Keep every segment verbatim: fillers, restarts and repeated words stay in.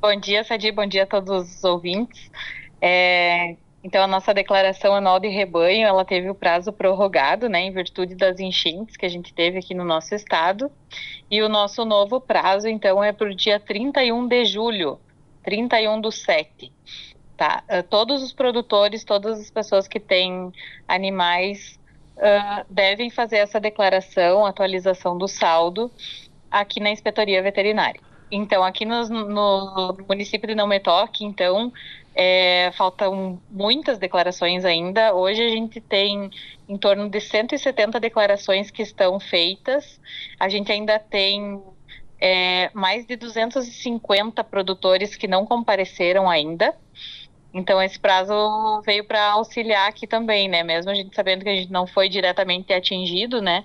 Bom dia, Sadi, bom dia a todos os ouvintes. É, então, a nossa declaração anual de rebanho, ela teve o prazo prorrogado, né, em virtude das enchentes que a gente teve aqui no nosso estado. E o nosso novo prazo, então, é para o dia trinta e um de julho, trinta e um do sete, tá? Uh, todos os produtores, todas as pessoas que têm animais, uh, devem fazer essa declaração, atualização do saldo, aqui na Inspetoria Veterinária. Então, aqui no, no município de Não Me Toque, então, é, faltam muitas declarações ainda. Hoje a gente tem em torno de cento e setenta declarações que estão feitas. A gente ainda tem é, mais de duzentos e cinquenta produtores que não compareceram ainda. Então, esse prazo veio para auxiliar aqui também, né? Mesmo a gente sabendo que a gente não foi diretamente atingido, né?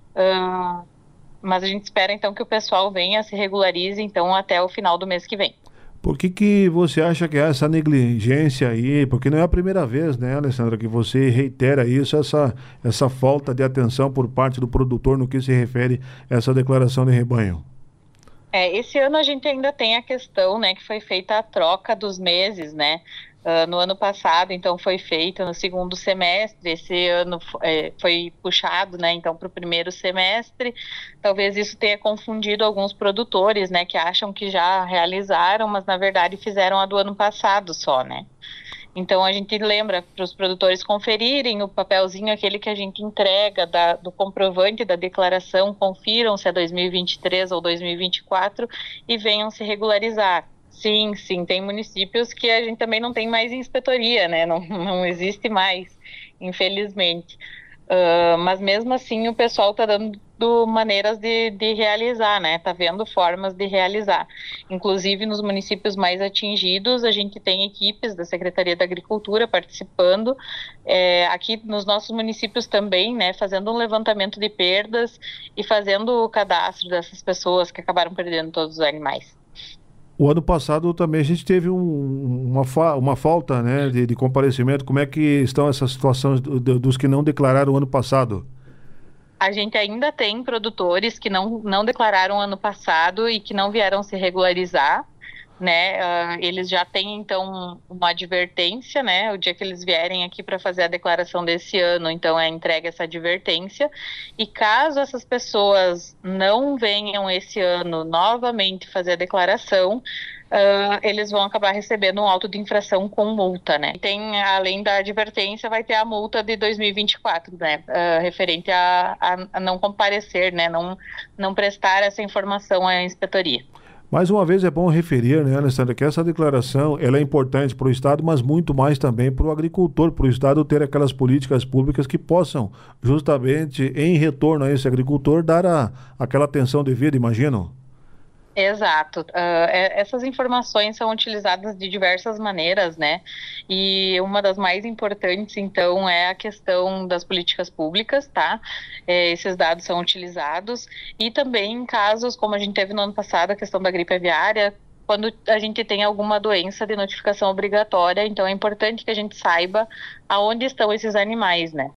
Uh, mas a gente espera, então, que o pessoal venha, se regularize, então, até o final do mês que vem. Por que que você acha que é essa negligência aí? Porque não é a primeira vez, né, Alessandra, que você reitera isso, essa, essa falta de atenção por parte do produtor no que se refere a essa declaração de rebanho. É, esse ano a gente ainda tem a questão, né, que foi feita a troca dos meses, né? Uh, no ano passado, então, foi feita no segundo semestre, esse ano é, foi puxado, né, então, para o primeiro semestre. Talvez isso tenha confundido alguns produtores, né, que acham que já realizaram, mas, na verdade, fizeram a do ano passado só, né? Então, a gente lembra para os produtores conferirem o papelzinho, aquele que a gente entrega da, do comprovante da declaração, confiram se é dois mil e vinte e três ou dois mil e vinte e quatro e venham se regularizar. Sim, sim, tem municípios que a gente também não tem mais inspetoria, né? Não, não existe mais, infelizmente. Uh, mas mesmo assim o pessoal está dando maneiras de, de realizar, né? Tá vendo formas de realizar. Inclusive nos municípios mais atingidos, a gente tem equipes da Secretaria da Agricultura participando, é, aqui nos nossos municípios também, né? Fazendo um levantamento de perdas e fazendo o cadastro dessas pessoas que acabaram perdendo todos os animais. O ano passado também a gente teve um- uma, fa- uma falta, né, de, de comparecimento. Como é que estão essas situações do- do- dos que não declararam o ano passado? A gente ainda tem produtores que não, não declararam ano passado e que não vieram se regularizar, né? Ah, eles já têm, então, uma advertência, né? O dia que eles vierem aqui para fazer a declaração desse ano, então é entregue essa advertência. E caso essas pessoas não venham esse ano novamente fazer a declaração, Uh, eles vão acabar recebendo um auto de infração com multa, né? E tem, além da advertência, vai ter a multa de dois mil e vinte e quatro, né? Uh, referente a, a, a não comparecer, né? Não, não prestar essa informação à inspetoria. Mais uma vez é bom referir, né, Alessandra, que essa declaração ela é importante para o Estado, mas muito mais também para o agricultor, para o Estado ter aquelas políticas públicas que possam, justamente em retorno a esse agricultor, dar a, aquela atenção devida, imagino. Exato. Ah, é- essas informações são utilizadas de diversas maneiras, né? E uma das mais importantes, então, é a questão das políticas públicas, tá? É, esses dados são utilizados. E também em casos, como a gente teve no ano passado, a questão da gripe aviária, quando a gente tem alguma doença de notificação obrigatória, então é importante que a gente saiba aonde estão esses animais, né?